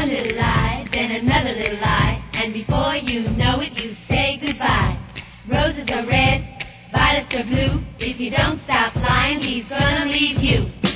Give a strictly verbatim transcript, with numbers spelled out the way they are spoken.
One little lie, then another little lie, and before you know it, you say goodbye. Roses are red, violets are blue. If you don't stop lying, he's gonna leave you.